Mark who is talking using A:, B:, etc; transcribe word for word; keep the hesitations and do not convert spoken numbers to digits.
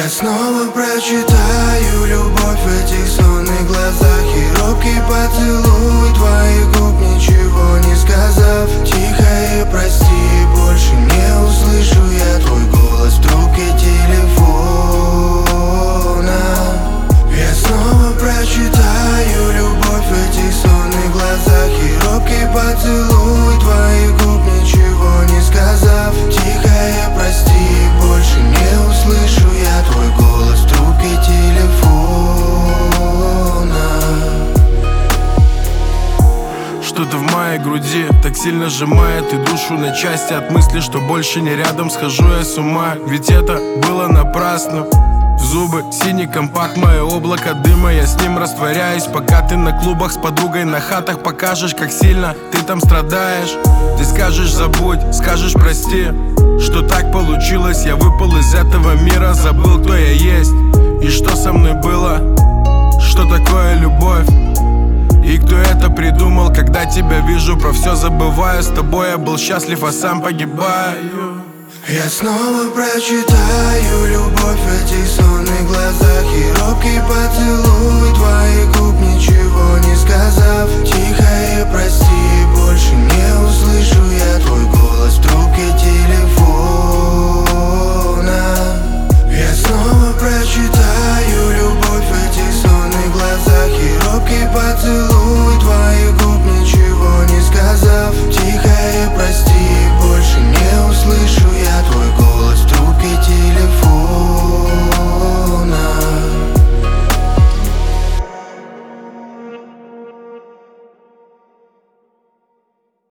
A: Я снова прочитаю любовь в этих сонных глазах и робкий поцелуй твоих губ, ничего не сказав. Тихо и прости, больше не услышу я твой голос в трубке телефона. Я снова прочитаю любовь в этих сонных глазах и робкий поцелуй твоих губ, ничего не сказав. Тихо и прости, больше не услышу я твой голос в трубке телефона.
B: Что-то в моей груди так сильно сжимает и душу на части от мысли, что больше не рядом, схожу я с ума. Ведь это было напрасно. В зубы синий компакт, мое облако дыма, я с ним растворяюсь. Пока ты на клубах с подругой, на хатах покажешь, как сильно ты там страдаешь. Ты скажешь забудь, скажешь прости, что так получилось. Я выпал из этого мира, забыл, кто я есть и что со мной было, что такое любовь. И кто это придумал, когда тебя вижу, про все забываю. С тобой я был счастлив, а сам погибаю.
A: Я снова прочитаю любовь в этих сонных глазах и робкий поцелуй